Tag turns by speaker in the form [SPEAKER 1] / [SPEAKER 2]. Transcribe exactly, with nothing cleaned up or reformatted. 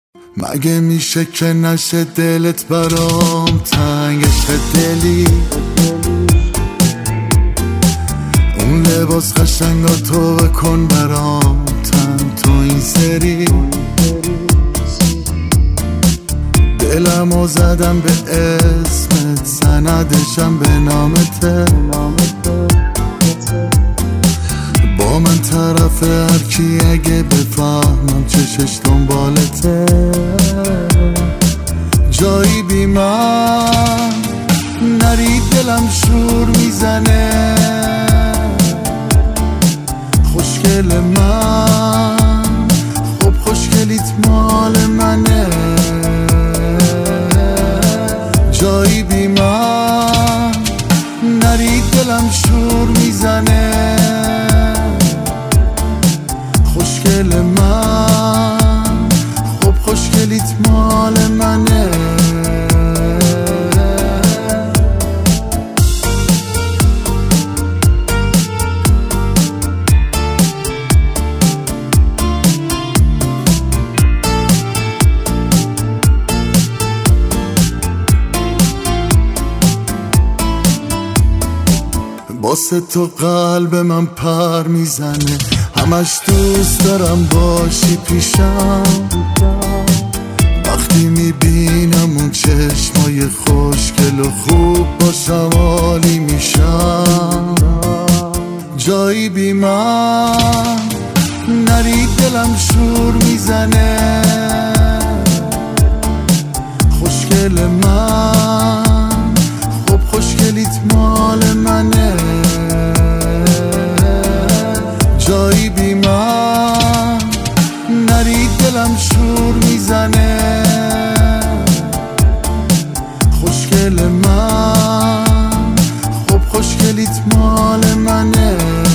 [SPEAKER 1] مگه میشه که نشه دلت برام تنگش دلی؟ اون لباس قشنگا تو بکن برام تن تو این سری. دلمو زدم به اسمت، سندشم به نامته. با من طرف هر کی اگه بفهمم چشش دنبالته. جایی بی من نری دلم شور میزنه. خوشگل من خب خوشگلیت مال منه. جایی بی من نری دلم شور میزنه. خوشگل من خب خوشگلیت مال منه. واسه تو قلب من پر میزنه. همش دوست دارم باشی پیشم. وقتی میبینم اون چشمای خوشگل و خوب باشم عالی میشم. جایی بی من نری دلم شور میزنه. خوشگل من خب خوشگلیت مال منه. جایی بی من نری دلم شور میزنه. خوشگل من خب خوشگلیت مال منه.